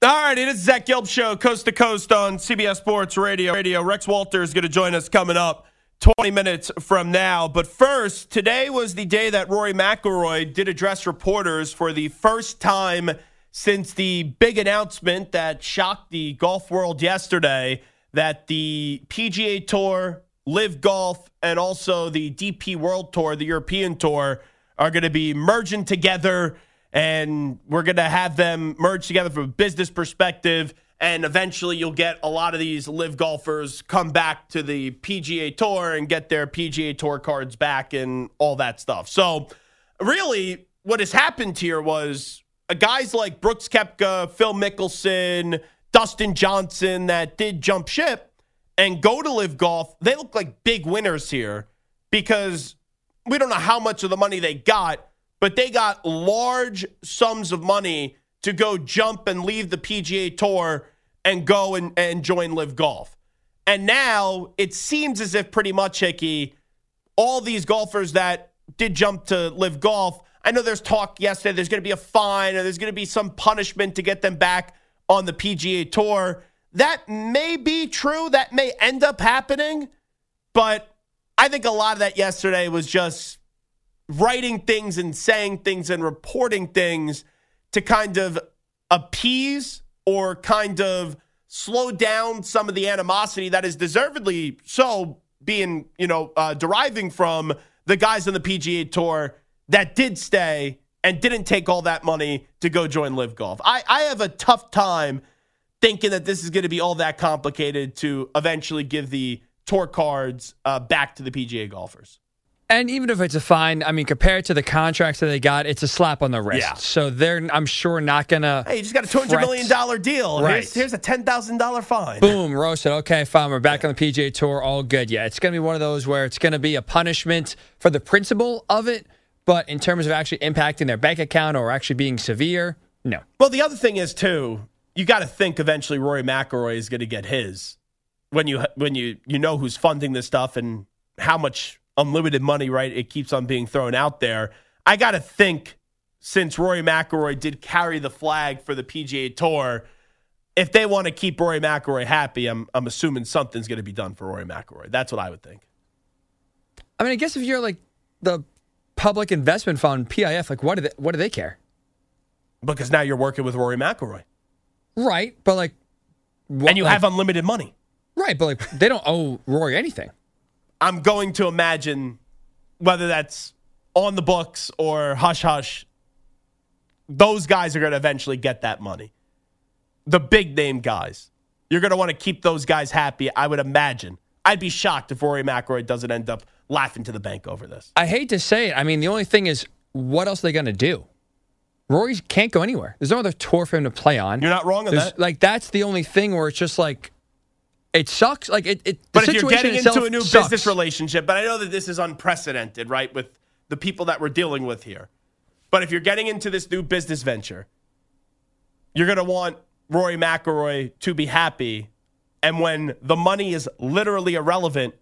All right, it is Zach Gelb Show, coast to coast on CBS Sports Radio. Rex Walter is going to join us coming up 20 minutes from now. But first, today was the day that Rory McIlroy did address reporters for the first time since the big announcement that shocked the golf world yesterday that the PGA Tour, LIV Golf, and also the DP World Tour, the European Tour, are going to be merging together. And we're going to have them merge together from a business perspective. And eventually you'll get a lot of these LIV golfers come back to the PGA Tour and get their PGA Tour cards back and all that stuff. So really what has happened here was guys like Brooks Koepka, Phil Mickelson, Dustin Johnson that did jump ship and go to LIV Golf. They look like big winners here because we don't know how much of the money they got, but they got large sums of money to go jump and leave the PGA Tour and go and join LIV Golf. And now it seems as if pretty much, Hickey, all these golfers that did jump to LIV Golf, I know there's talk yesterday there's going to be a fine or there's going to be some punishment to get them back on the PGA Tour. That may be true. That may end up happening. But I think a lot of that yesterday was just writing things and saying things and reporting things to kind of appease or kind of slow down some of the animosity that is deservedly so being, deriving from the guys on the PGA Tour that did stay and didn't take all that money to go join LIV Golf. I have a tough time thinking that this is going to be all that complicated to eventually give the tour cards back to the PGA golfers. And even if it's a fine, I mean, compared to the contracts that they got, it's a slap on the wrist. Yeah. So they're, I'm sure, not going to. Hey, you just got a $200 million deal. Right. Here's a $10,000 fine. Boom, roasted. Okay, fine. We're back on the PGA Tour. All good. Yeah, it's going to be one of those where it's going to be a punishment for the principle of it. But in terms of actually impacting their bank account or actually being severe, no. Well, the other thing is, too, you got to think eventually Rory McIlroy is going to get his when you know who's funding this stuff and how much unlimited money, right? It keeps on being thrown out there. I got to think, since Rory McIlroy did carry the flag for the PGA Tour, if they want to keep Rory McIlroy happy, I'm assuming something's going to be done for Rory McIlroy. That's what I would think. I mean, I guess if you're like the public investment fund, PIF, like what do they care? Because now you're working with Rory McIlroy. Right, but like... and you have unlimited money. Right, but like they don't owe Rory anything. I'm going to imagine, whether that's on the books or hush-hush, those guys are going to eventually get that money. The big-name guys. You're going to want to keep those guys happy, I would imagine. I'd be shocked if Rory McIlroy doesn't end up laughing to the bank over this. I hate to say it. I mean, the only thing is, what else are they going to do? Rory can't go anywhere. There's no other tour for him to play on. You're not wrong on that. Like, that's the only thing where it's just like, it sucks. Like but if you're getting into a new business relationship, but I know that this is unprecedented, right, with the people that we're dealing with here. But if you're getting into this new business venture, you're going to want Rory McIlroy to be happy. And when the money is literally irrelevant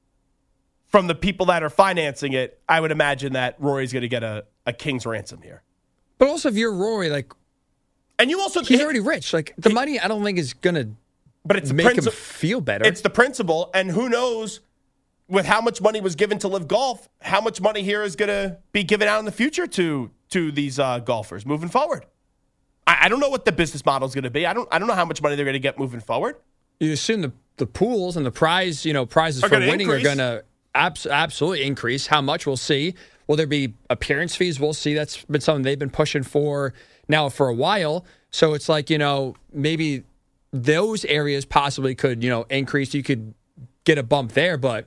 from the people that are financing it, I would imagine that Rory's going to get a king's ransom here. But also, if you're Rory, like, and you also he's already rich. Like the money, I don't think is going to. But it's make him feel better. It's the principle, and who knows, with how much money was given to LIV Golf, how much money here is going to be given out in the future to these golfers moving forward. I don't know what the business model is going to be. I don't know how much money they're going to get moving forward. You assume the pools and the prizes for winning are going to absolutely increase. How much, we'll see. Will there be appearance fees? We'll see. That's been something they've been pushing for now for a while. So it's like, maybe those areas possibly could, increase. You could get a bump there. But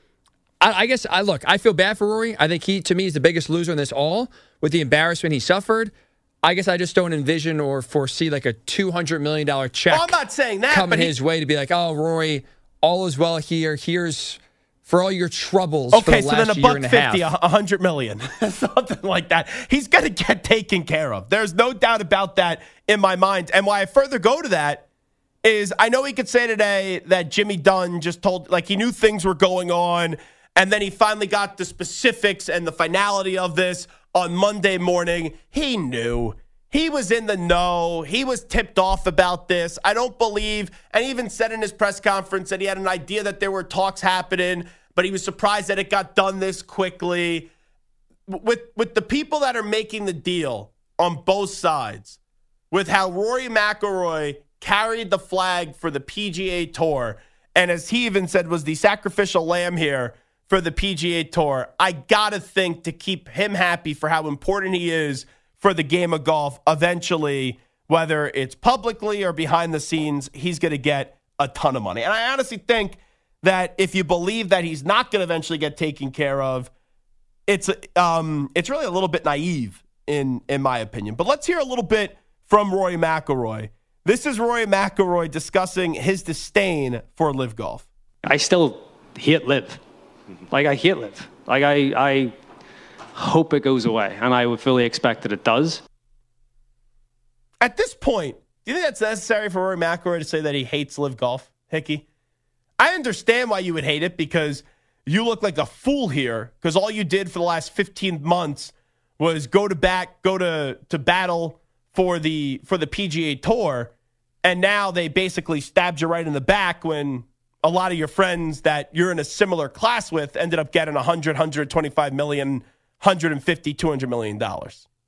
I guess, I feel bad for Rory. I think he, to me, is the biggest loser in this all with the embarrassment he suffered. I guess I just don't envision or foresee like a $200 million check. Well, I'm not saying that, coming his way to be like, oh, Rory, all is well here. Here's for all your troubles for the last year and a half. Okay, so then $150 million, something like that. He's going to get taken care of. There's no doubt about that in my mind. And why I further go to that is I know he could say today that Jimmy Dunn just told, like he knew things were going on, and then he finally got the specifics and the finality of this on Monday morning. He knew he was in the know. He was tipped off about this. I don't believe, and he even said in his press conference that he had an idea that there were talks happening, but he was surprised that it got done this quickly. With the people that are making the deal on both sides, with how Rory McIlroy carried the flag for the PGA Tour, and as he even said, was the sacrificial lamb here for the PGA Tour, I got to think to keep him happy for how important he is for the game of golf, eventually, whether it's publicly or behind the scenes, he's going to get a ton of money. And I honestly think that if you believe that he's not going to eventually get taken care of, it's really a little bit naive in my opinion. But let's hear a little bit from Rory McIlroy. This is Rory McIlroy discussing his disdain for LIV Golf. I still hate LIV. Like, I hate LIV. Like, I hope it goes away, and I would fully expect that it does. At this point, do you think that's necessary for Rory McIlroy to say that he hates LIV Golf, Hickey? I understand why you would hate it, because you look like a fool here, because all you did for the last 15 months was go to battle for the PGA Tour, and now they basically stabbed you right in the back when a lot of your friends that you're in a similar class with ended up getting $100, $125 million, $150, $200 million. No,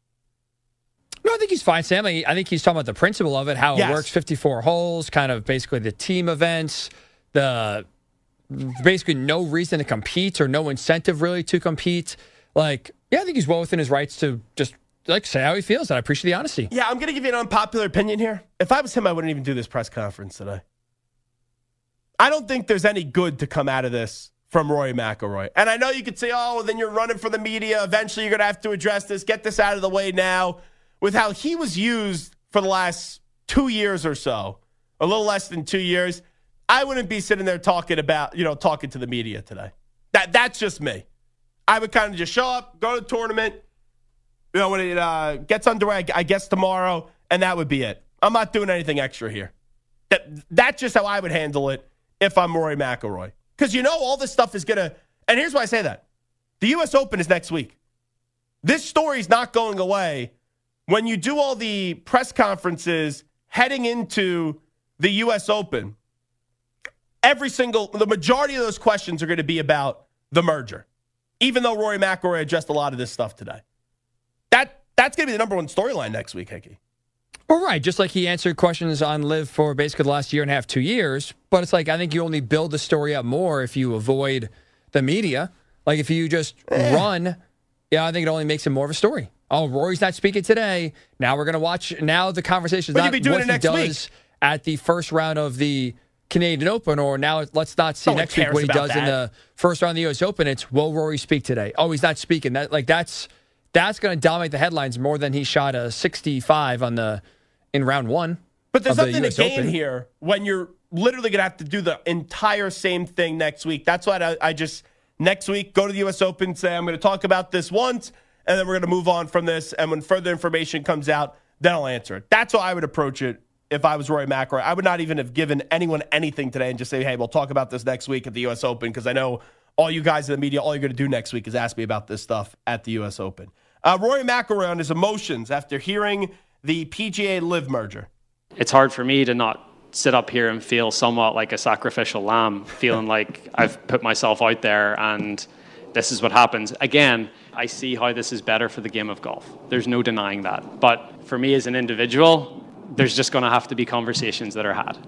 I think he's fine, Sam. I think he's talking about the principle of it, how it works, 54 holes, kind of basically the team events, the basically no reason to compete or no incentive really to compete. Like, yeah, I think he's well within his rights to just say how he feels, and I appreciate the honesty. Yeah, I'm going to give you an unpopular opinion here. If I was him, I wouldn't even do this press conference today. I don't think there's any good to come out of this from Rory McIlroy. And I know you could say, oh, well, then you're running for the media. Eventually you're going to have to address this. Get this out of the way now. With how he was used for the last 2 years or so, a little less than 2 years, I wouldn't be sitting there talking to the media today. That's just me. I would kind of just show up, go to the tournament, when it gets underway, I guess tomorrow, and that would be it. I'm not doing anything extra here. That's just how I would handle it if I'm Rory McIlroy. Because all this stuff is going to, and here's why I say that. The U.S. Open is next week. This story's not going away when you do all the press conferences heading into the U.S. Open. The majority of those questions are going to be about the merger, even though Rory McIlroy addressed a lot of this stuff today. That's going to be the number one storyline next week, Hickey. Well, right. Just like he answered questions on LIV for basically the last year and a half, 2 years. But it's like, I think you only build the story up more if you avoid the media. Like, if you just run, I think it only makes it more of a story. Oh, Rory's not speaking today. Now we're going to watch. Now the conversation is not what he does at the first round of the Canadian Open, or now let's not see next week what he does in the first round of the U.S. Open. It's, will Rory speak today? Oh, he's not speaking. That's going to dominate the headlines more than he shot a 65 in round one. But there's nothing to gain here when you're literally going to have to do the entire same thing next week. That's why I just, next week, go to the U.S. Open, say, I'm going to talk about this once, and then we're going to move on from this. And when further information comes out, then I'll answer it. That's how I would approach it if I was Rory McIlroy. I would not even have given anyone anything today and just say, hey, we'll talk about this next week at the U.S. Open, because I know all you guys in the media, all you're going to do next week is ask me about this stuff at the U.S. Open. Rory McIlroy on his emotions after hearing the PGA LIV merger. It's hard for me to not sit up here and feel somewhat like a sacrificial lamb, feeling like I've put myself out there and this is what happens. Again, I see how this is better for the game of golf. There's no denying that. But for me as an individual, there's just going to have to be conversations that are had.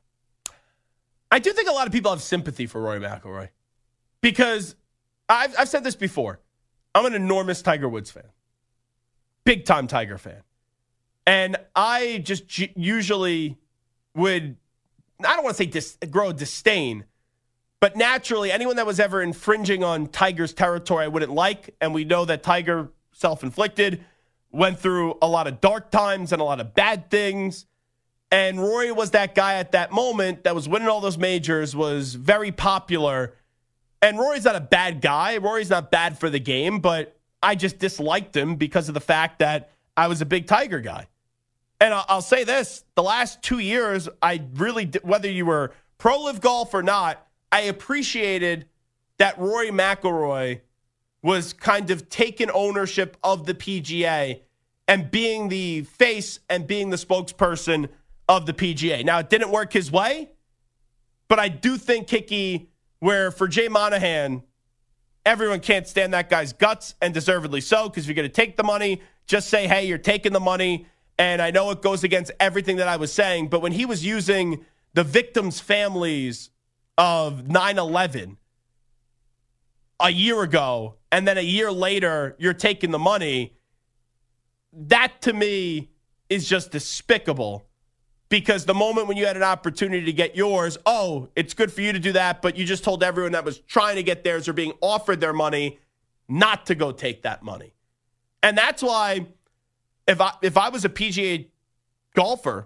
I do think a lot of people have sympathy for Rory McIlroy, because I've said this before. I'm an enormous Tiger Woods fan. Big time Tiger fan. And I just usually would, I don't want to say grow disdain, but naturally anyone that was ever infringing on Tiger's territory I wouldn't like. And we know that Tiger, self-inflicted, went through a lot of dark times and a lot of bad things. And Rory was that guy at that moment that was winning all those majors, was very popular. And Rory's not a bad guy. Rory's not bad for the game, but I just disliked him because of the fact that I was a big Tiger guy. And I'll say this, the last 2 years, I really, whether you were pro LIV Golf or not, I appreciated that Rory McIlroy was kind of taking ownership of the PGA and being the face and being the spokesperson of the PGA. Now, it didn't work his way, but I do think, Hickey, where for Jay Monahan, everyone can't stand that guy's guts, and deservedly so, because if you're going to take the money, just say, hey, you're taking the money. And I know it goes against everything that I was saying, but when he was using the victims' families of 9/11 a year ago, and then a year later, you're taking the money, that to me is just despicable. Because the moment when you had an opportunity to get yours, oh, it's good for you to do that, but you just told everyone that was trying to get theirs or being offered their money not to go take that money. And that's why if I was a PGA golfer,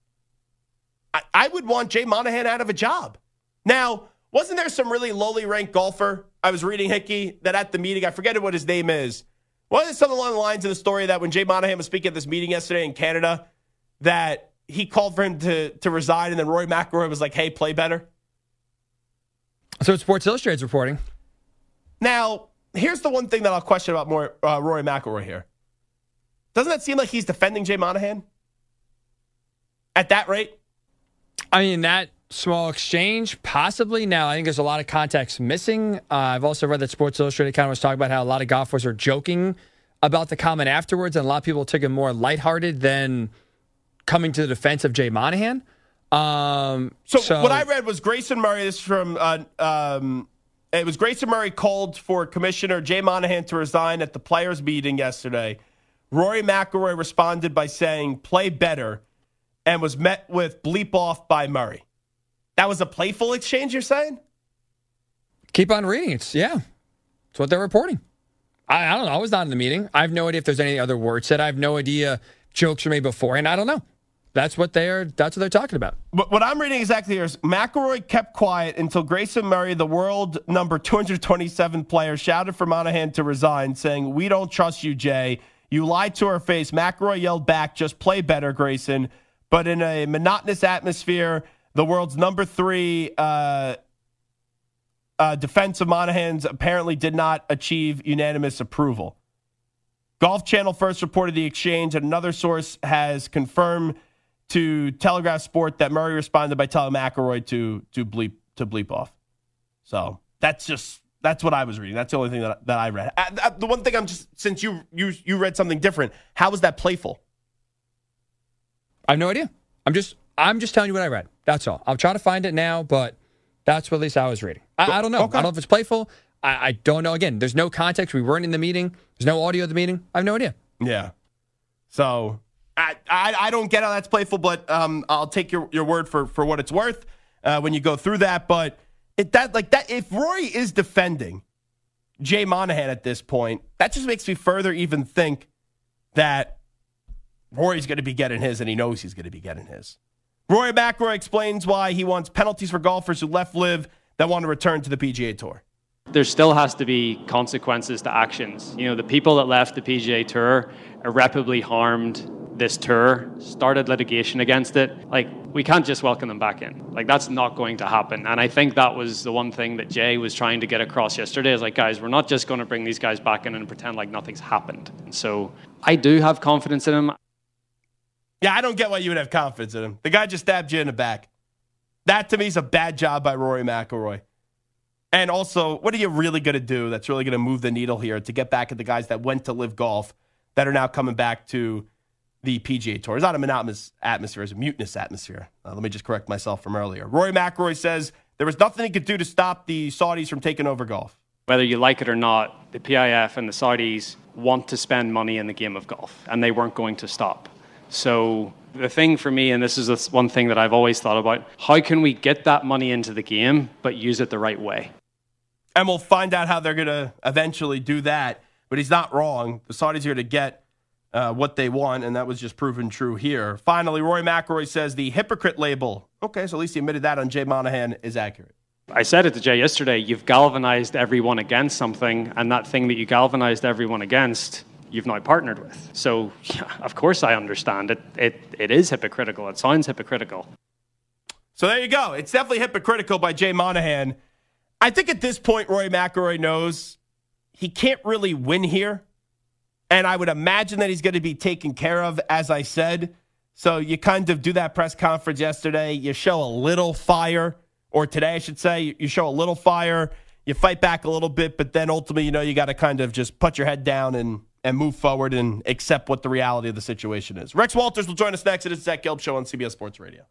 I would want Jay Monahan out of a job. Now, wasn't there some really lowly ranked golfer I was reading, Hickey, that at the meeting, I forget what his name is. Wasn't it something along the lines of the story that when Jay Monahan was speaking at this meeting yesterday in Canada, that he called for him to resign, and then Rory McIlroy was like, hey, play better? So it's Sports Illustrated's reporting. Now, here's the one thing that I'll question about Rory McIlroy here. Doesn't that seem like he's defending Jay Monahan at that rate? I mean, that small exchange, possibly. Now, I think there's a lot of context missing. I've also read that Sports Illustrated kind of was talking about how a lot of golfers are joking about the comment afterwards, and a lot of people took it more lighthearted than coming to the defense of Jay Monahan. So what I read was Grayson Murray. This is from it was Grayson Murray called for Commissioner Jay Monahan to resign at the players' meeting yesterday. Rory McIlroy responded by saying, play better, and was met with bleep off by Murray. That was a playful exchange, you're saying? Keep on reading. It's what they're reporting. I don't know. I was not in the meeting. I have no idea if there's any other words said. I have no idea jokes were made before, and I don't know. That's what they're talking about. But what I'm reading exactly here is McIlroy kept quiet until Grayson Murray, the world number 227 player, shouted for Monahan to resign, saying, we don't trust you, Jay. You lied to our face. McIlroy yelled back, just play better, Grayson. But in a monotonous atmosphere, the world's number 3 defense of Monahan's apparently did not achieve unanimous approval. Golf Channel first reported the exchange, and another source has confirmed to Telegraph Sport that Murray responded by telling McIlroy to bleep off. So that's what I was reading. That's the only thing that I read. The one thing since you read something different, how was that playful? I have no idea. I'm just telling you what I read. That's all. I'll try to find it now, but that's what at least I was reading. I don't know. Okay. I don't know if it's playful. I don't know. Again, there's no context. We weren't in the meeting. There's no audio of the meeting. I have no idea. Yeah. So I don't get how that's playful, but I'll take your word for what it's worth when you go through that. But if Rory is defending Jay Monahan at this point, that just makes me further even think that Rory's going to be getting his, and he knows he's going to be getting his. Rory McIlroy explains why he wants penalties for golfers who left LIV that want to return to the PGA Tour. There still has to be consequences to actions. You know, the people that left the PGA Tour irreparably harmed this tour, started litigation against it. Like, we can't just welcome them back in. Like, that's not going to happen. And I think that was the one thing that Jay was trying to get across yesterday is like, guys, we're not just going to bring these guys back in and pretend like nothing's happened. And so I do have confidence in him. Yeah, I don't get why you would have confidence in him. The guy just stabbed you in the back. That, to me, is a bad job by Rory McIlroy. And also, what are you really going to do that's really going to move the needle here to get back at the guys that went to LIV Golf that are now coming back to the PGA Tour? It's not a monotonous atmosphere. It's a mutinous atmosphere. Let me just correct myself from earlier. Rory McIlroy says there was nothing he could do to stop the Saudis from taking over golf. Whether you like it or not, the PIF and the Saudis want to spend money in the game of golf, and they weren't going to stop. So the thing for me, and this is one thing that I've always thought about, how can we get that money into the game but use it the right way? And we'll find out how they're going to eventually do that. But he's not wrong. The Saudis are going to get what they want, and that was just proven true here. Finally, Rory McIlroy says the hypocrite label, okay, so at least he admitted that on Jay Monahan, is accurate. I said it to Jay yesterday, you've galvanized everyone against something, and that thing that you galvanized everyone against, you've now partnered with. So, yeah, of course I understand it. It is hypocritical. It sounds hypocritical. So there you go. It's definitely hypocritical by Jay Monahan. I think at this point, Rory McIlroy knows he can't really win here. And I would imagine that he's going to be taken care of, as I said. So you kind of do that press conference yesterday. You show a little fire, or today I should say, you show a little fire. You fight back a little bit, but then ultimately, you got to kind of just put your head down and move forward and accept what the reality of the situation is. Rex Walters will join us next. It is Zach Gelb Show on CBS Sports Radio.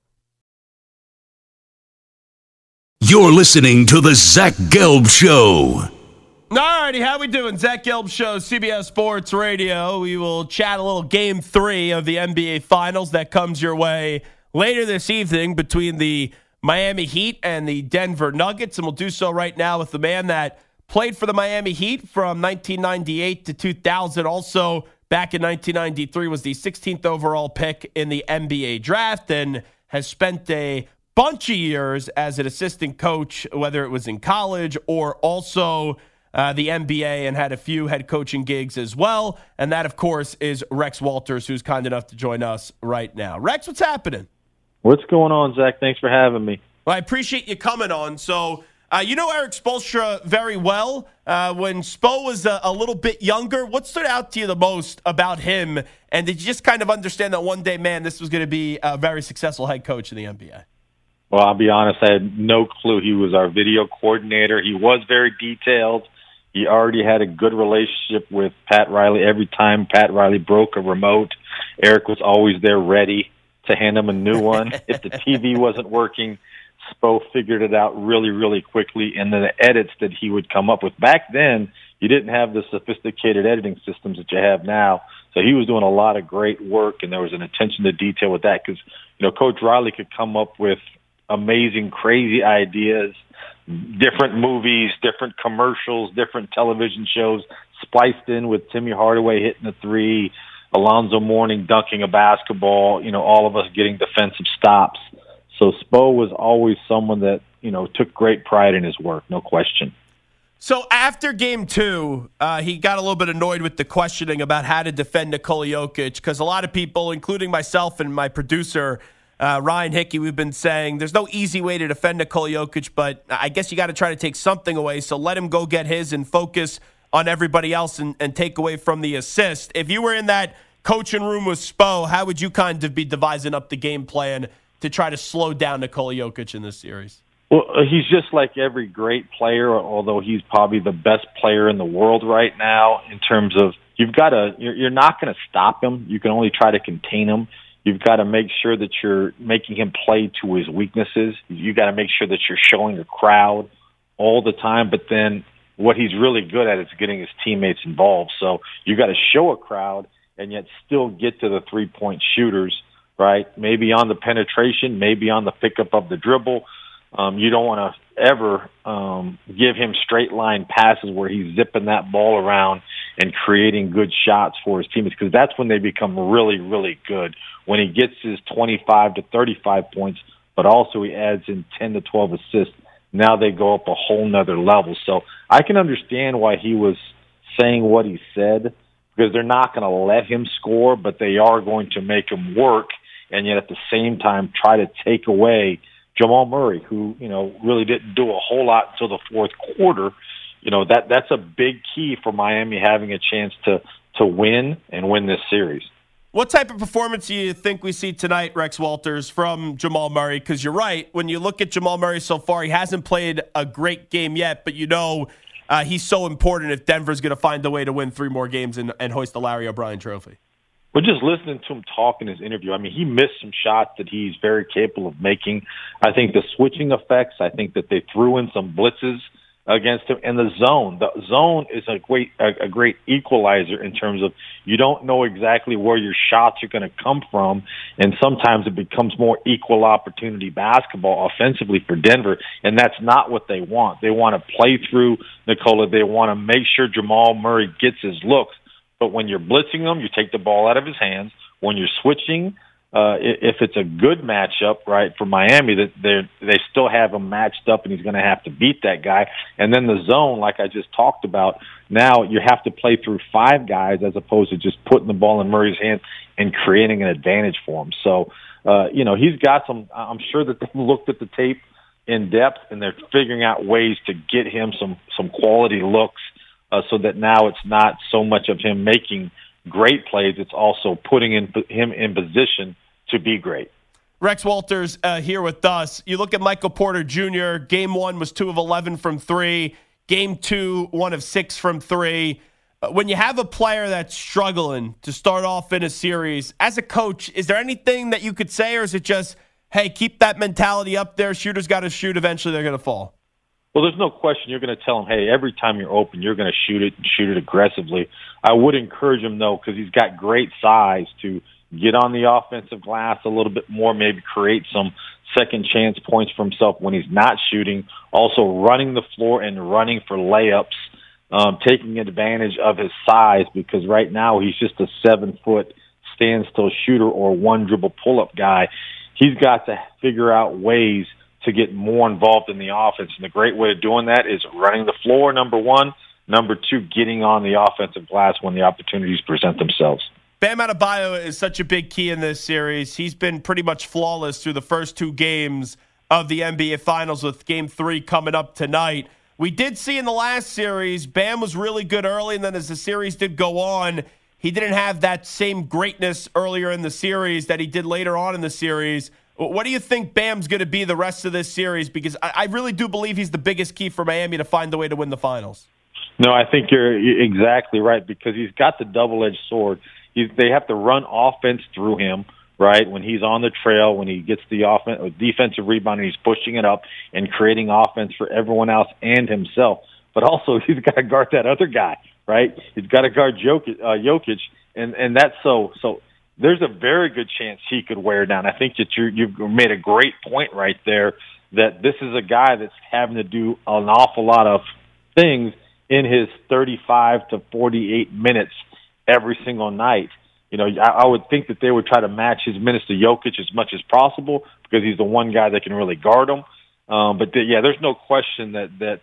You're listening to the Zach Gelb Show. All righty, how we doing? Zach Gelb Show, CBS Sports Radio. We will chat a little Game 3 of the NBA Finals that comes your way later this evening between the Miami Heat and the Denver Nuggets, and we'll do so right now with the man that played for the Miami Heat from 1998 to 2000. Also, back in 1993, was the 16th overall pick in the NBA draft and has spent a bunch of years as an assistant coach, whether it was in college or also the NBA, and had a few head coaching gigs as well. And that, of course, is Rex Walters, who's kind enough to join us right now. Rex, what's happening? What's going on, Zach? Thanks for having me. Well, I appreciate you coming on. So, you know Erik Spoelstra very well. When Spo was a little bit younger, what stood out to you the most about him? And did you just kind of understand that one day, man, this was going to be a very successful head coach in the NBA? Well, I'll be honest, I had no clue he was our video coordinator. He was very detailed. He already had a good relationship with Pat Riley. Every time Pat Riley broke a remote, Erik was always there ready to hand him a new one. If the TV wasn't working, Spo figured it out really, really quickly. And then the edits that he would come up with. Back then, you didn't have the sophisticated editing systems that you have now. So he was doing a lot of great work, and there was an attention to detail with that because, Coach Riley could come up with amazing, crazy ideas, different movies, different commercials, different television shows, spliced in with Timmy Hardaway hitting a three, Alonzo Mourning dunking a basketball, all of us getting defensive stops. So Spo was always someone that, took great pride in his work, no question. So after Game 2, he got a little bit annoyed with the questioning about how to defend Nikola Jokic, because a lot of people, including myself and my producer, Ryan Hickey, we've been saying there's no easy way to defend Nikola Jokic, but I guess you got to try to take something away. So let him go get his and focus on everybody else and take away from the assist. If you were in that coaching room with Spo, how would you kind of be devising up the game plan to try to slow down Nikola Jokic in this series? Well, he's just like every great player, although he's probably the best player in the world right now in terms of you're not going to stop him. You can only try to contain him. You've got to make sure that you're making him play to his weaknesses. You got to make sure that you're showing a crowd all the time. But then what he's really good at is getting his teammates involved. So you got to show a crowd and yet still get to the 3-point shooters, right? Maybe on the penetration, maybe on the pickup of the dribble. You don't want to ever give him straight line passes where he's zipping that ball around and creating good shots for his teammates, because that's when they become really, really good. When he gets his 25 to 35 points, but also he adds in 10 to 12 assists, now they go up a whole nother level. So I can understand why he was saying what he said, because they're not going to let him score, but they are going to make him work, and yet at the same time try to take away Jamal Murray, who, really didn't do a whole lot until the fourth quarter. That's a big key for Miami having a chance to win and win this series. What type of performance do you think we see tonight, Rex Walters, from Jamal Murray? Because you're right, when you look at Jamal Murray so far, he hasn't played a great game yet, but he's so important if Denver's going to find a way to win 3 more games and hoist the Larry O'Brien trophy. But just listening to him talk in his interview, he missed some shots that he's very capable of making. I think the switching effects, I think that they threw in some blitzes against him. And the zone is a great equalizer in terms of you don't know exactly where your shots are going to come from, and sometimes it becomes more equal opportunity basketball offensively for Denver, and that's not what they want. They want to play through Nikola. They want to make sure Jamal Murray gets his looks. But when you're blitzing him, you take the ball out of his hands. When you're switching, if it's a good matchup, right, for Miami, that they still have him matched up, and he's going to have to beat that guy. And then the zone, like I just talked about, now you have to play through 5 guys as opposed to just putting the ball in Murray's hands and creating an advantage for him. So, he's got some. I'm sure that they've looked at the tape in depth, and they're figuring out ways to get him some quality looks. So that now it's not so much of him making great plays. It's also putting him in position to be great. Rex Walters here with us. You look at Michael Porter Jr., Game 1 was 2 of 11 from 3. Game 2, 1 of 6 from 3. When you have a player that's struggling to start off in a series, as a coach, is there anything that you could say, or is it just, hey, keep that mentality up there, shooters got to shoot, eventually they're going to fall? Well, there's no question you're going to tell him, hey, every time you're open, you're going to shoot it aggressively. I would encourage him, though, because he's got great size, to get on the offensive glass a little bit more, maybe create some second chance points for himself when he's not shooting. Also running the floor and running for layups, taking advantage of his size, because right now he's just a 7-foot standstill shooter or one dribble pull-up guy. He's got to figure out ways to get more involved in the offense. And the great way of doing that is running the floor, number one. Number two, getting on the offensive glass when the opportunities present themselves. Bam Adebayo is such a big key in this series. He's been pretty much flawless through the first 2 games of the NBA Finals, with Game 3 coming up tonight. We did see in the last series, Bam was really good early, and then as the series did go on, he didn't have that same greatness earlier in the series that he did later on in the series. What do you think Bam's going to be the rest of this series? Because I really do believe he's the biggest key for Miami to find the way to win the finals. No, I think you're exactly right, because he's got the double-edged sword. They have to run offense through him, right? When he's on the trail, when he gets the defensive rebound and he's pushing it up and creating offense for everyone else and himself. But also he's got to guard that other guy, right? He's got to guard Jokic, and that's so there's a very good chance he could wear down. I think that you've made a great point right there, that this is a guy that's having to do an awful lot of things in his 35 to 48 minutes every single night. You know, I would think that they would try to match his minutes to Jokic as much as possible, because he's the one guy that can really guard him. There's no question that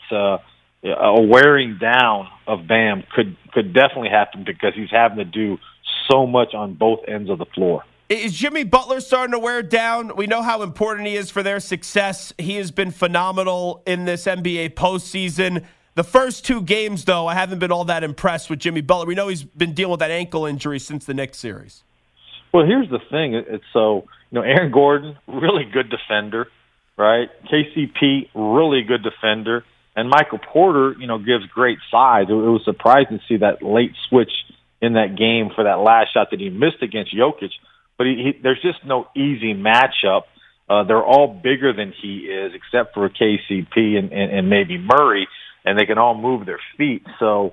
a wearing down of Bam could definitely happen, because he's having to do so much on both ends of the floor. Is Jimmy Butler starting to wear down? We know how important he is for their success. He has been phenomenal in this NBA postseason. The first 2 games, though, I haven't been all that impressed with Jimmy Butler. We know he's been dealing with that ankle injury since the Knicks series. Well, here's the thing. Aaron Gordon, really good defender, right? KCP, really good defender. And Michael Porter, gives great size. It was surprising to see that late switch in that game for that last shot that he missed against Jokic. But there's just no easy matchup. They're all bigger than he is, except for KCP and maybe Murray, and they can all move their feet. So,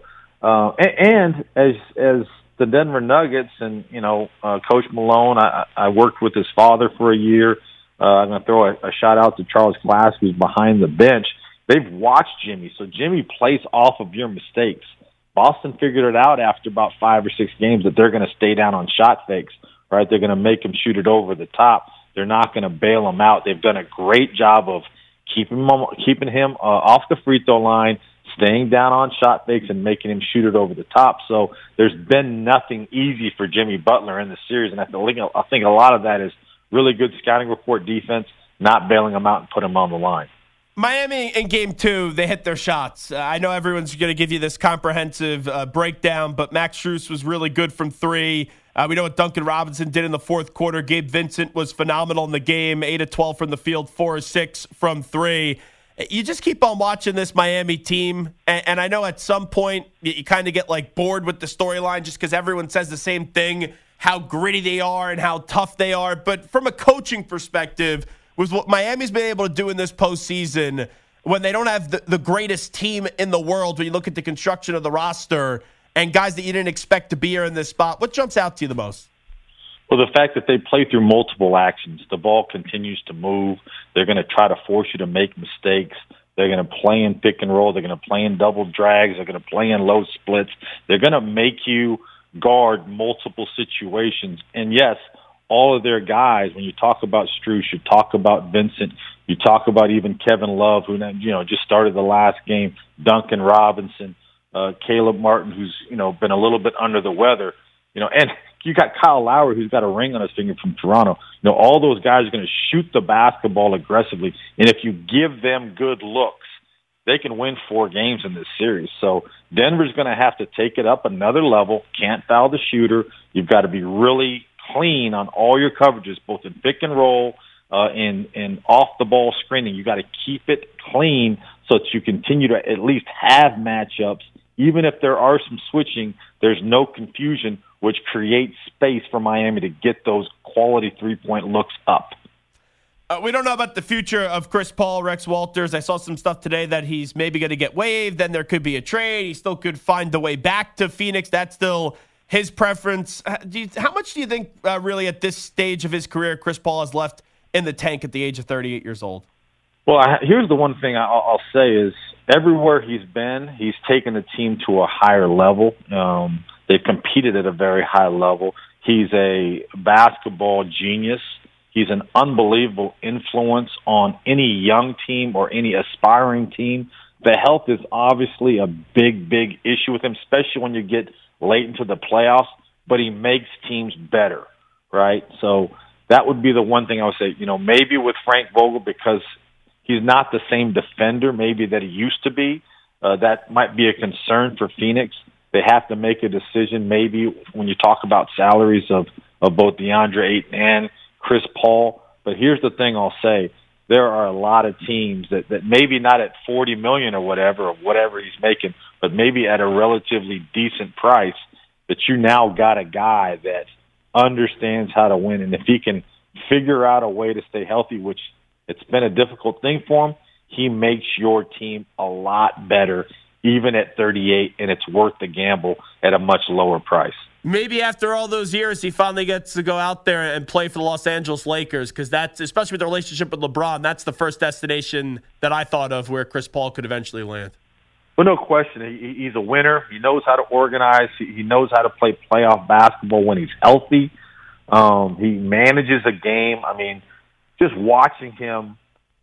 and as the Denver Nuggets and, Coach Malone, I worked with his father for a year. I'm going to throw a shout out to Charles Class, who's behind the bench. They've watched Jimmy, so Jimmy plays off of your mistakes. Boston figured it out after about 5 or 6 games that they're going to stay down on shot fakes, right? They're going to make him shoot it over the top. They're not going to bail him out. They've done a great job of keeping him off the free throw line, staying down on shot fakes, and making him shoot it over the top. So there's been nothing easy for Jimmy Butler in the series, and I think a lot of that is really good scouting report defense, not bailing him out and put him on the line. Miami in Game 2, they hit their shots. I know everyone's going to give you this comprehensive breakdown, but Max Strus was really good from 3. We know what Duncan Robinson did in the fourth quarter. Gabe Vincent was phenomenal in the game, 8 of 12 from the field, 4 of 6 from 3. You just keep on watching this Miami team, and I know at some point you kind of get bored with the storyline just because everyone says the same thing, how gritty they are and how tough they are. But from a coaching perspective, with what Miami's been able to do in this postseason, when they don't have the greatest team in the world, when you look at the construction of the roster and guys that you didn't expect to be here in this spot, what jumps out to you the most? Well, the fact that they play through multiple actions. The ball continues to move. They're going to try to force you to make mistakes. They're going to play in pick and roll. They're going to play in double drags. They're going to play in low splits. They're going to make you guard multiple situations. And yes, all of their guys, when you talk about Strus, you talk about Vincent, you talk about even Kevin Love, who just started the last game, Duncan Robinson, Caleb Martin, who's been a little bit under the weather, and you got Kyle Lowry, who's got a ring on his finger from Toronto. All those guys are going to shoot the basketball aggressively, and if you give them good looks, they can win 4 games in this series. So Denver's going to have to take it up another level. Can't foul the shooter. You've got to be really clean on all your coverages, both in pick and roll and off the ball screening. You got to keep it clean so that you continue to at least have matchups. Even if there are some switching, there's no confusion, which creates space for Miami to get those quality three-point looks up. We don't know about the future of Chris Paul, Rex Walters. I saw some stuff today that he's maybe going to get waived. Then there could be a trade. He still could find the way back to Phoenix. That's still his preference. How much do you think really at this stage of his career Chris Paul has left in the tank at the age of 38 years old? Well, here's the one thing I'll say is everywhere he's been, he's taken the team to a higher level. They've competed at a very high level. He's a basketball genius. He's an unbelievable influence on any young team or any aspiring team. The health is obviously a big, big issue with him, especially when you get late into the playoffs, but he makes teams better, right? So that would be the one thing I would say, maybe with Frank Vogel, because he's not the same defender maybe that he used to be. That might be a concern for Phoenix. They have to make a decision maybe when you talk about salaries of both DeAndre Ayton and Chris Paul. But here's the thing I'll say. There are a lot of teams that maybe not at $40 million or whatever he's making, but maybe at a relatively decent price, that you now got a guy that understands how to win. And if he can figure out a way to stay healthy, which it's been a difficult thing for him, he makes your team a lot better, even at 38, and it's worth the gamble at a much lower price. Maybe after all those years, he finally gets to go out there and play for the Los Angeles Lakers, because that's, especially with the relationship with LeBron, that's the first destination that I thought of where Chris Paul could eventually land. Well, no question. He's a winner. He knows how to organize. He knows how to play playoff basketball when he's healthy. He manages a game. I mean, just watching him,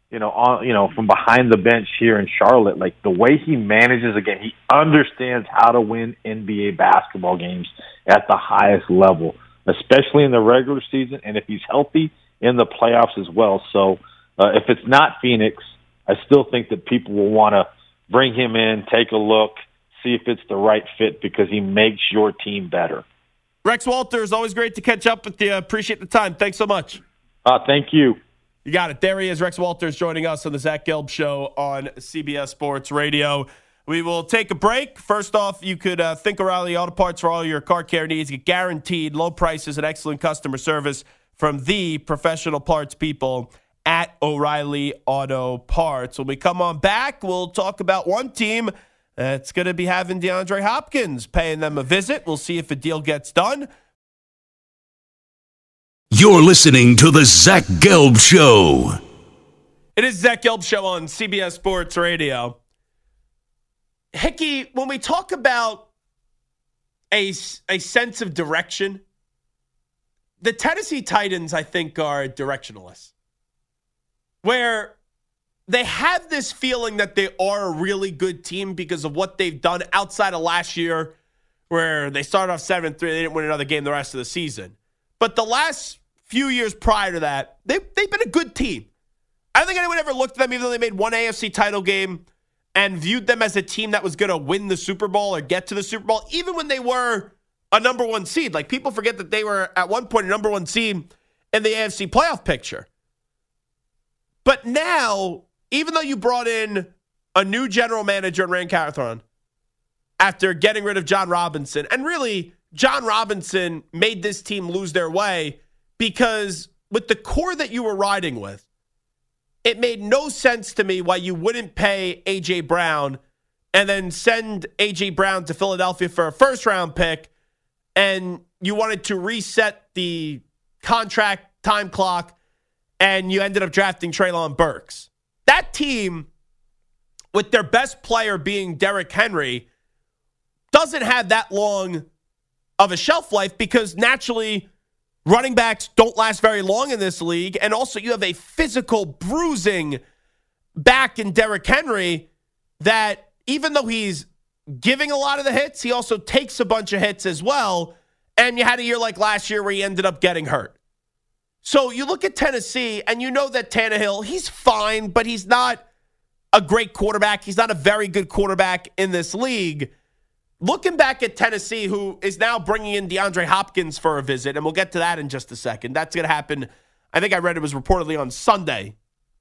from behind the bench here in Charlotte, like the way he manages a game, he understands how to win NBA basketball games at the highest level, especially in the regular season, and if he's healthy, in the playoffs as well. So if it's not Phoenix, I still think that people will want to bring him in, take a look, see if it's the right fit, because he makes your team better. Rex Walters, always great to catch up with you. Appreciate the time. Thanks so much. Thank you. You got it. There he is, Rex Walters, joining us on the Zach Gelb Show on CBS Sports Radio. We will take a break. First off, you could think O'Reilly Auto Parts for all your car care needs. Get guaranteed low prices and excellent customer service from the professional parts people at O'Reilly Auto Parts. When we come on back, we'll talk about one team that's going to be having DeAndre Hopkins, paying them a visit. We'll see if a deal gets done. You're listening to the Zach Gelb Show. It is Zach Gelb Show on CBS Sports Radio. Hickey, when we talk about a sense of direction, the Tennessee Titans, I think, are directionless. Where they have this feeling that they are a really good team because of what they've done outside of last year, where they started off 7-3, they didn't win another game the rest of the season. But the last few years prior to that, they've been a good team. I don't think anyone ever looked at them, even though they made one AFC title game, and viewed them as a team that was going to win the Super Bowl or get to the Super Bowl, even when they were a number one seed. Like, people forget that they were at one point a number one seed in the AFC playoff picture. But now, even though you brought in a new general manager in Rand Carthon after getting rid of John Robinson, and really, John Robinson made this team lose their way because with the core that you were riding with, it made no sense to me why you wouldn't pay A.J. Brown and then send A.J. Brown to Philadelphia for a first-round pick, and you wanted to reset the contract time clock, and you ended up drafting Treylon Burks. That team, with their best player being Derrick Henry, doesn't have that long of a shelf life because naturally running backs don't last very long in this league. And also you have a physical bruising back in Derrick Henry that even though he's giving a lot of the hits, he also takes a bunch of hits as well. And you had a year like last year where he ended up getting hurt. So you look at Tennessee and you know that Tannehill, he's fine, but he's not a great quarterback. He's not a very good quarterback in this league. Looking back at Tennessee, who is now bringing in DeAndre Hopkins for a visit, and we'll get to that in just a second. That's going to happen. I think I read it was reportedly on Sunday.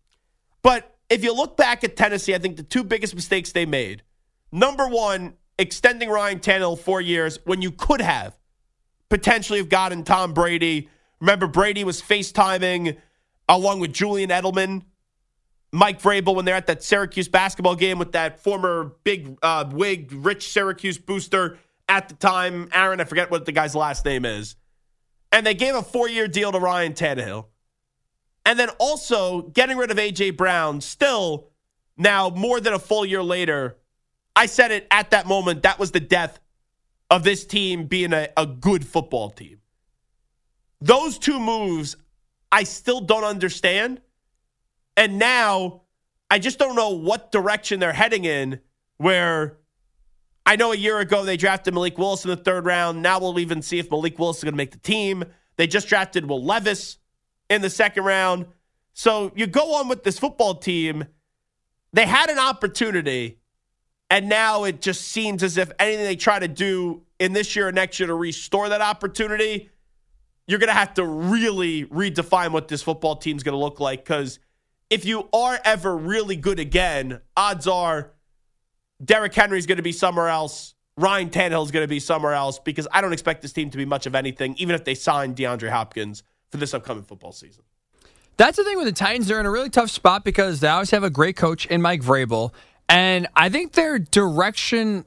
But if you look back at Tennessee, I think the two biggest mistakes they made. Number one, extending Ryan Tannehill 4 years when you could have potentially have gotten Tom Brady. Remember, Brady was FaceTiming along with Julian Edelman, Mike Vrabel, when they're at that Syracuse basketball game with that former big wig, rich Syracuse booster at the time. Aaron, I forget what the guy's last name is. And they gave a 4-year deal to Ryan Tannehill. And then also getting rid of A.J. Brown, still now more than a full year later. I said it at that moment, that was the death of this team being a good football team. Those two moves, I still don't understand. And now, I just don't know what direction they're heading in, where I know a year ago they drafted Malik Willis in the 3rd round. Now we'll even see if Malik Willis is going to make the team. They just drafted Will Levis in the 2nd round. So you go on with this football team. They had an opportunity, and now it just seems as if anything they try to do in this year or next year to restore that opportunity, you're going to have to really redefine what this football team is going to look like, because if you are ever really good again, odds are Derrick Henry is going to be somewhere else. Ryan Tannehill is going to be somewhere else, because I don't expect this team to be much of anything, even if they sign DeAndre Hopkins for this upcoming football season. That's the thing with the Titans. They're in a really tough spot because they always have a great coach in Mike Vrabel. And I think their direction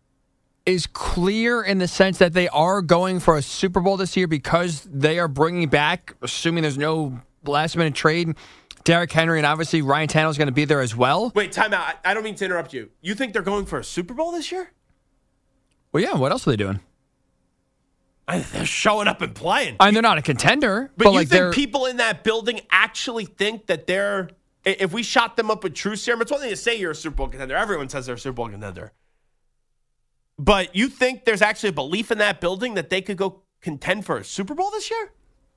is clear in the sense that they are going for a Super Bowl this year because they are bringing back, assuming there's no last-minute trade, Derrick Henry, and obviously Ryan Tannehill is going to be there as well. Wait, time out. I don't mean to interrupt you. You think they're going for a Super Bowl this year? Well, yeah. What else are they doing? They're showing up and playing. I mean, they're not a contender. But you think people in that building actually think that they're... If we shot them up with true serum, it's one thing to say you're a Super Bowl contender. Everyone says they're a Super Bowl contender. But you think there's actually a belief in that building that they could go contend for a Super Bowl this year?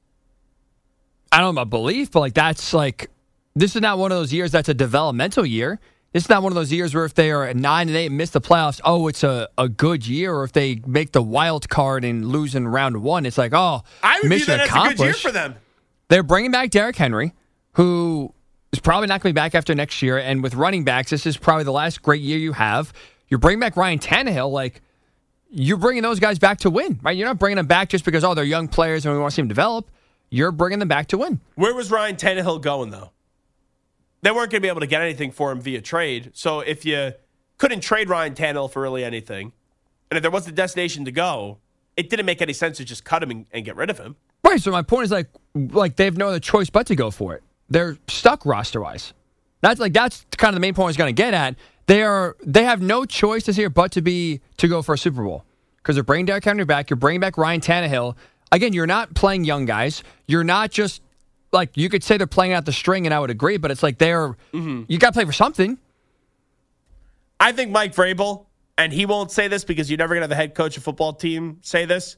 I don't know about belief, but this is not one of those years that's a developmental year. This is not one of those years where if they are at 9-8 and miss the playoffs, it's a good year. Or if they make the wild card and lose in round 1, it's like, I would view that as a good year for them. They're bringing back Derrick Henry, who is probably not going to be back after next year. And with running backs, this is probably the last great year you have. You're bringing back Ryan Tannehill, you're bringing those guys back to win, right? You're not bringing them back just because, they're young players and we want to see them develop. You're bringing them back to win. Where was Ryan Tannehill going, though? They weren't going to be able to get anything for him via trade. So if you couldn't trade Ryan Tannehill for really anything, and if there was a destination to go, it didn't make any sense to just cut him and get rid of him. Right, so my point is they have no other choice but to go for it. They're stuck roster-wise. That's kind of the main point I was going to get at. They have no choice this year but to go for a Super Bowl, because they're bringing Derrick Henry back. You're bringing back Ryan Tannehill. Again, you're not playing young guys. You're not just you could say they're playing out the string, and I would agree, but it's you got to play for something. I think Mike Vrabel, and he won't say this because you're never going to have the head coach of a football team say this.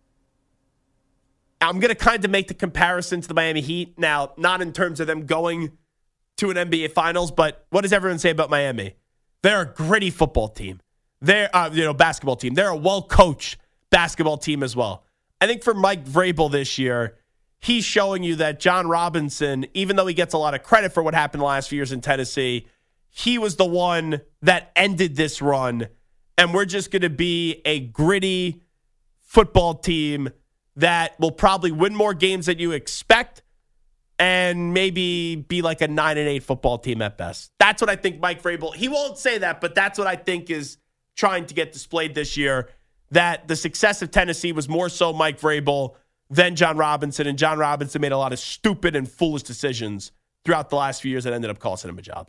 I'm going to kind of make the comparison to the Miami Heat. Now, not in terms of them going to an NBA Finals, but what does everyone say about Miami? They're a gritty football team. They're basketball team. They're a well-coached basketball team as well. I think for Mike Vrabel this year, he's showing you that John Robinson, even though he gets a lot of credit for what happened the last few years in Tennessee, he was the one that ended this run. And we're just going to be a gritty football team that will probably win more games than you expect and maybe be like a 9-8 football team at best. That's what I think Mike Vrabel, he won't say that, but that's what I think is trying to get displayed this year, that the success of Tennessee was more so Mike Vrabel than John Robinson, and John Robinson made a lot of stupid and foolish decisions throughout the last few years that ended up costing him a job.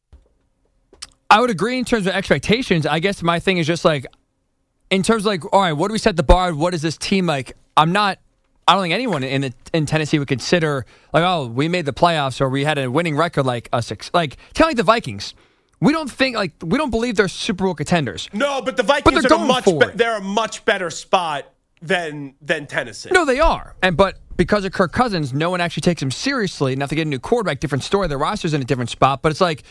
I would agree in terms of expectations. I guess my thing is just in terms of all right, what do we set the bar? What is this team like? I don't think anyone in Tennessee would consider we made the playoffs or we had a winning record kind of like the Vikings. We don't believe they're Super Bowl contenders. No, but the Vikings they're a much better spot than Tennessee. No, they are. But because of Kirk Cousins, no one actually takes him seriously. Now if they get a new quarterback, different story. The roster's in a different spot, but it's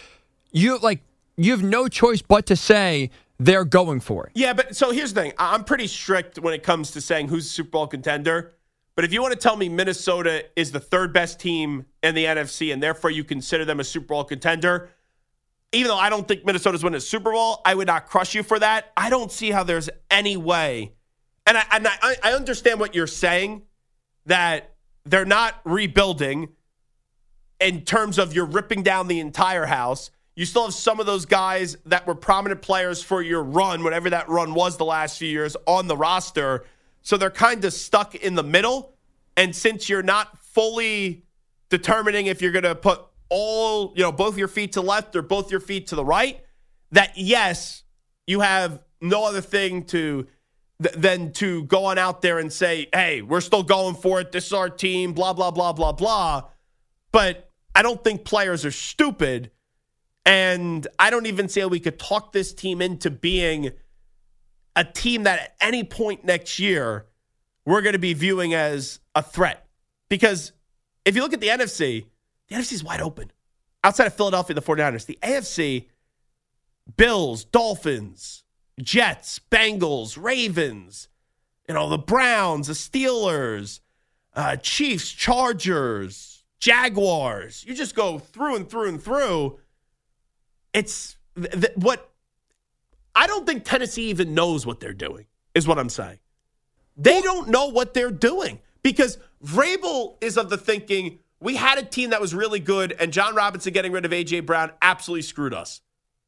you have no choice but to say they're going for it. Yeah, but so here's the thing. I'm pretty strict when it comes to saying who's a Super Bowl contender. But if you want to tell me Minnesota is the third best team in the NFC and therefore you consider them a Super Bowl contender, even though I don't think Minnesota's winning a Super Bowl, I would not crush you for that. I don't see how there's any way. And I understand what you're saying, that they're not rebuilding in terms of you're ripping down the entire house. You still have some of those guys that were prominent players for your run, whatever that run was the last few years, on the roster. So they're kind of stuck in the middle. And since you're not fully determining if you're going to put both your feet to the left or both your feet to the right, that yes, you have no other thing than to go on out there and say, hey, we're still going for it. This is our team, blah, blah, blah, blah, blah. But I don't think players are stupid. And I don't even say we could talk this team into being a team that at any point next year we're going to be viewing as a threat. Because if you look at the NFC is wide open. Outside of Philadelphia, the 49ers, the AFC, Bills, Dolphins, Jets, Bengals, Ravens, the Browns, the Steelers, Chiefs, Chargers, Jaguars. You just go through and through and through. It's what I don't think Tennessee even knows what they're doing, is what I'm saying. They don't know what they're doing because Vrabel is of the thinking, we had a team that was really good, and John Robinson getting rid of A.J. Brown absolutely screwed us.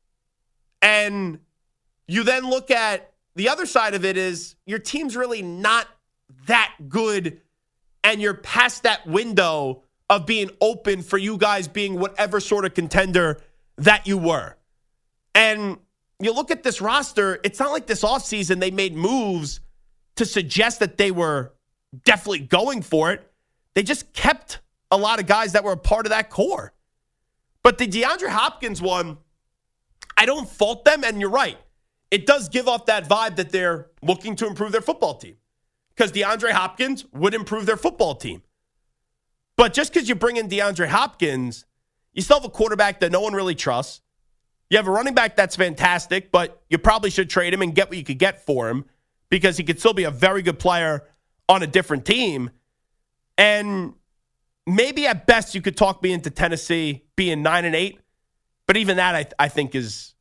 And you then look at the other side of it is your team's really not that good, and you're past that window of being open for you guys being whatever sort of contender that you were. And you look at this roster, it's not like this offseason they made moves to suggest that they were definitely going for it. They just kept a lot of guys that were a part of that core. But the DeAndre Hopkins one, I don't fault them, and you're right. It does give off that vibe that they're looking to improve their football team because DeAndre Hopkins would improve their football team. But just because you bring in DeAndre Hopkins, you still have a quarterback that no one really trusts. You have a running back that's fantastic, but you probably should trade him and get what you could get for him because he could still be a very good player on a different team. And maybe at best you could talk me into Tennessee being 9-8, but even that I think is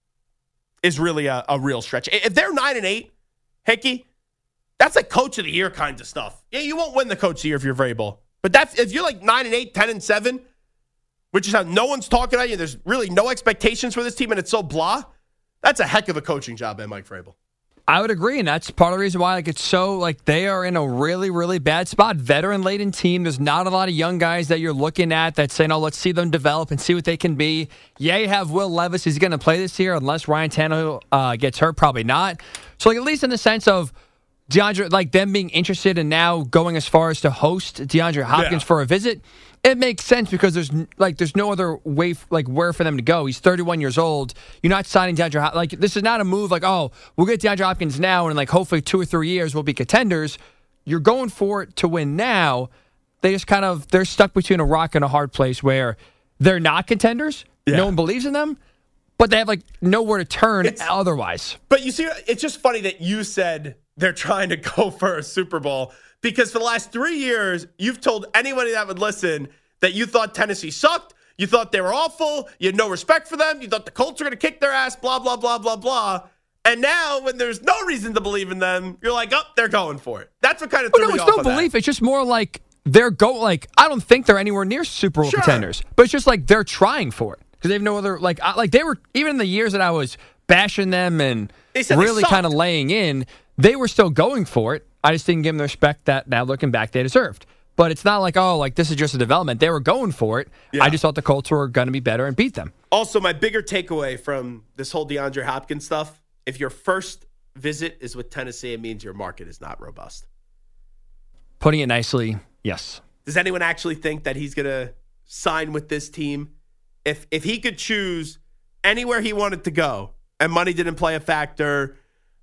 really a real stretch. If they're 9-8, Hickey, that's like coach of the year kind of stuff. Yeah, you won't win the coach of the year if you're Vrabel, but that's if you're like 9-8, 10-7, which is how no one's talking about you. There's really no expectations for this team, and it's so blah. That's a heck of a coaching job by Mike Vrabel. I would agree, and that's part of the reason why it's so they are in a really, really bad spot. Veteran-laden team. There's not a lot of young guys that you're looking at that say, let's see them develop and see what they can be. Yeah, you have Will Levis. He's going to play this year unless Ryan Tannehill gets hurt. Probably not. So at least in the sense of DeAndre, them being interested in now going as far as to host DeAndre Hopkins for a visit, it makes sense because there's no other way where for them to go. He's 31 years old. You're not signing DeAndre Hopkins. This is not a move we'll get DeAndre Hopkins now and hopefully 2 or 3 years we'll be contenders. You're going for it to win now. They just they're stuck between a rock and a hard place where they're not contenders. Yeah. No one believes in them, but they have nowhere to turn otherwise. But you see, it's just funny that you said they're trying to go for a Super Bowl because for the last 3 years, you've told anybody that would listen that you thought Tennessee sucked, you thought they were awful, you had no respect for them, you thought the Colts were going to kick their ass, blah, blah, blah, blah, blah. And now, when there's no reason to believe in them, you're like, they're going for it. That's what kind of threw me off. It's no belief. It's just more they're I don't think they're anywhere near Super Bowl contenders, but it's just they're trying for it because they have no other they were even in the years that I was bashing them and really kind of laying in. They were still going for it. I just didn't give them the respect that now looking back they deserved. But it's not this is just a development. They were going for it. Yeah. I just thought the Colts were going to be better and beat them. Also, my bigger takeaway from this whole DeAndre Hopkins stuff, if your first visit is with Tennessee, it means your market is not robust. Putting it nicely, yes. Does anyone actually think that he's going to sign with this team? If he could choose anywhere he wanted to go and money didn't play a factor,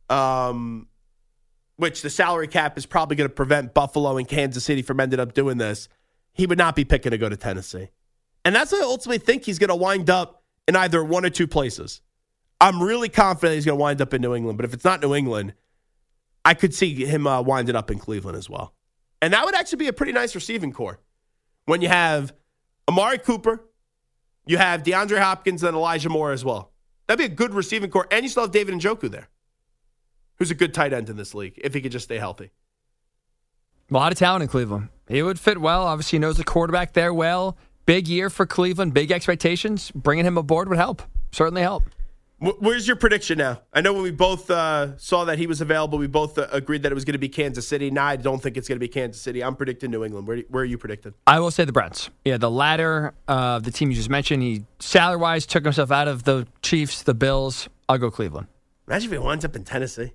which the salary cap is probably going to prevent Buffalo and Kansas City from ending up doing this, he would not be picking to go to Tennessee. And that's what I ultimately think he's going to wind up in either one or two places. I'm really confident he's going to wind up in New England. But if it's not New England, I could see him winding up in Cleveland as well. And that would actually be a pretty nice receiving core. When you have Amari Cooper, you have DeAndre Hopkins, and Elijah Moore as well. That'd be a good receiving core. And you still have David Njoku there, who's a good tight end in this league, if he could just stay healthy. A lot of talent in Cleveland. He would fit well. Obviously, he knows the quarterback there well. Big year for Cleveland, big expectations. Bringing him aboard would help. Certainly help. Where's your prediction now? I know when we both saw that he was available, we both agreed that it was going to be Kansas City. Now I don't think it's going to be Kansas City. I'm predicting New England. Where are you predicting? I will say the Browns. Yeah, the latter of the team you just mentioned. He, salary-wise, took himself out of the Chiefs, the Bills. I'll go Cleveland. Imagine if he winds up in Tennessee.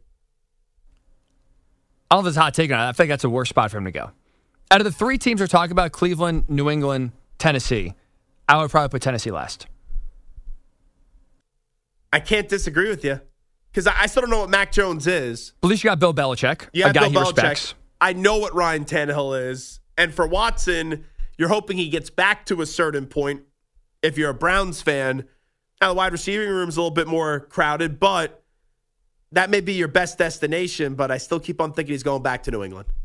I don't know if it's a hot take on it. I think that's a worse spot for him to go. Out of the three teams we're talking about, Cleveland, New England, Tennessee, I would probably put Tennessee last. I can't disagree with you because I still don't know what Mac Jones is. At least you got Bill Belichick, a guy he respects. I know what Ryan Tannehill is. And for Watson, you're hoping he gets back to a certain point if you're a Browns fan. Now, the wide receiving room is a little bit more crowded, but that may be your best destination. But I still keep on thinking he's going back to New England.